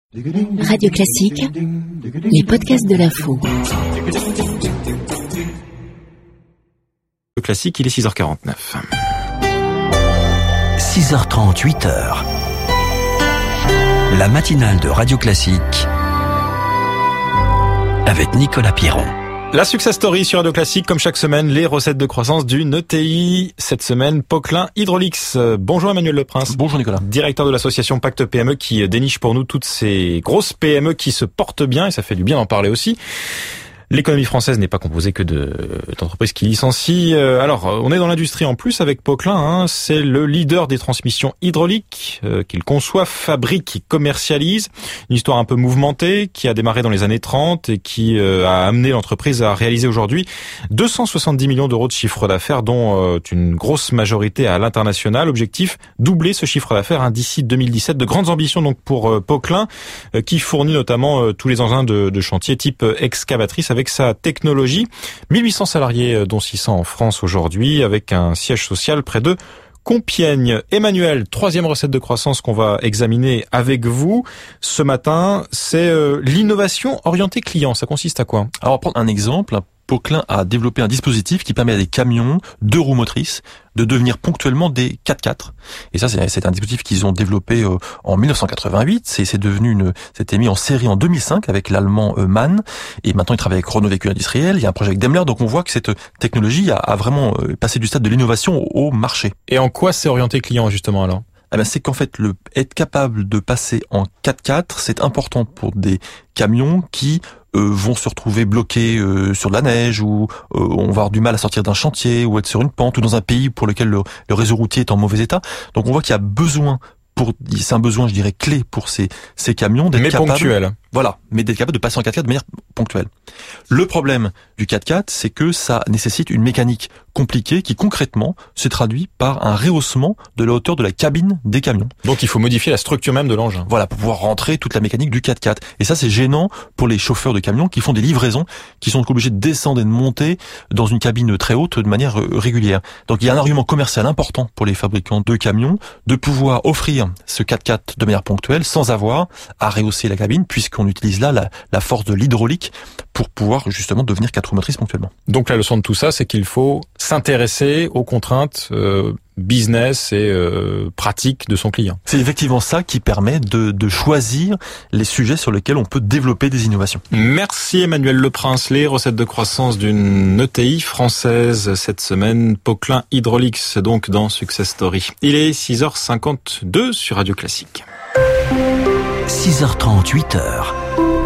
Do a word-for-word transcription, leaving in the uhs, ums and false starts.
Radio Classique, les podcasts de l'info. Le classique, il est six heures quarante-neuf. six heures trente, huit heures. La matinale de Radio Classique avec Nicolas Pierron. La success story sur Radio Classique, comme chaque semaine, les recettes de croissance d'une E T I. Cette semaine, Poquelin Hydraulics. Bonjour Emmanuel Leprince. Bonjour Nicolas. Directeur de l'association Pacte P M E qui déniche pour nous toutes ces grosses P M E qui se portent bien, et ça fait du bien d'en parler aussi. L'économie française n'est pas composée que de, d'entreprises qui licencient. Alors, on est dans l'industrie en plus avec Poquelin. Hein. C'est le leader des transmissions hydrauliques euh, qu'il conçoit, fabrique et commercialise. Une histoire un peu mouvementée qui a démarré dans les années trente et qui euh, a amené l'entreprise à réaliser aujourd'hui deux cent soixante-dix millions d'euros de chiffre d'affaires, dont euh, une grosse majorité à l'international. Objectif, doubler ce chiffre d'affaires hein, d'ici deux mille dix-sept. De grandes ambitions donc pour euh, Poquelin, euh, qui fournit notamment euh, tous les engins de, de chantier type euh, excavatrice avec sa technologie. mille huit cents salariés, dont six cents en France aujourd'hui, avec un siège social près de Compiègne. Emmanuel, troisième recette de croissance qu'on va examiner avec vous ce matin, c'est euh, l'innovation orientée client. Ça consiste à quoi? Alors, on va prendre un exemple. Poquelin a développé un dispositif qui permet à des camions, deux roues motrices, de devenir ponctuellement des quatre-quatre. Et ça, c'est, c'est un dispositif qu'ils ont développé euh, en mille neuf cent quatre-vingt-huit. C'est, c'est devenu une, c'était mis en série en deux mille cinq avec l'allemand euh, MAN. Et maintenant, il travaille avec Renault Véhicule Industriel. Il y a un projet avec Daimler. Donc, on voit que cette technologie a, a vraiment euh, passé du stade de l'innovation au, au marché. Et en quoi c'est orienté client, justement, alors? Eh ben, c'est qu'en fait, le, être capable de passer en quatre-quatre, c'est important pour des camions qui euh, vont se retrouver bloqués euh, sur de la neige, ou euh, on va avoir du mal à sortir d'un chantier, ou être sur une pente, ou dans un pays pour lequel le, le réseau routier est en mauvais état. Donc on voit qu'il y a besoin, pour, c'est un besoin, je dirais, clé pour ces, ces camions d'être mais capable, ponctuel. Voilà, mais d'être capable de passer en quatre-quatre de manière ponctuelle. Le problème du quatre-quatre, c'est que ça nécessite une mécanique compliquée qui concrètement se traduit par un rehaussement de la hauteur de la cabine des camions. Donc il faut modifier la structure même de l'engin. Voilà, pour pouvoir rentrer toute la mécanique du quatre-quatre. Et ça, c'est gênant pour les chauffeurs de camions qui font des livraisons, qui sont obligés de descendre et de monter dans une cabine très haute de manière régulière. Donc il y a un argument commercial important pour les fabricants de camions de pouvoir offrir ce quatre-quatre de manière ponctuelle sans avoir à rehausser la cabine, puisqu'on utilise là la, la force de l'hydraulique pour pouvoir justement devenir quatre roues motrices ponctuellement. Donc la leçon de tout ça, c'est qu'il faut s'intéresser aux contraintes euh, business et euh, pratiques de son client. C'est effectivement ça qui permet de, de choisir les sujets sur lesquels on peut développer des innovations. Merci Emmanuel Leprince. Les recettes de croissance d'une E T I française cette semaine, Poquelin Hydraulics, donc dans Success Story. Il est six heures cinquante-deux sur Radio Classique. six heures trente, huit heures.